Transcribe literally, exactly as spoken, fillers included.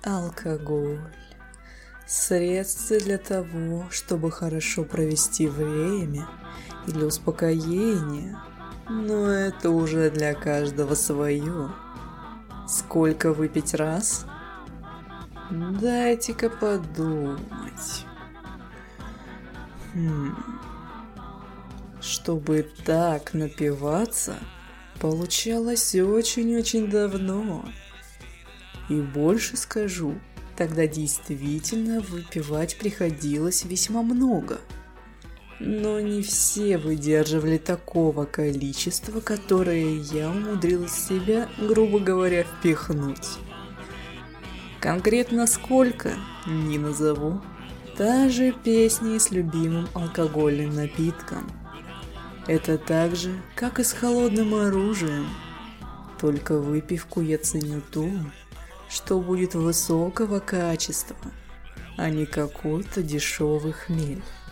Алкоголь. Средство для того, чтобы хорошо провести время и для успокоения. Но это уже для каждого свое. Сколько выпить раз? Дайте-ка подумать. Хм. Чтобы так напиваться, получалось очень-очень давно. И больше скажу, тогда действительно выпивать приходилось весьма много. Но не все выдерживали такого количества, которое я умудрилась в себя, грубо говоря, впихнуть. Конкретно сколько, не назову. Та же песня с любимым алкогольным напитком. Это так же, как и с холодным оружием. Только выпивку я ценю ту, что будет высокого качества, а не какой-то дешевый хмель.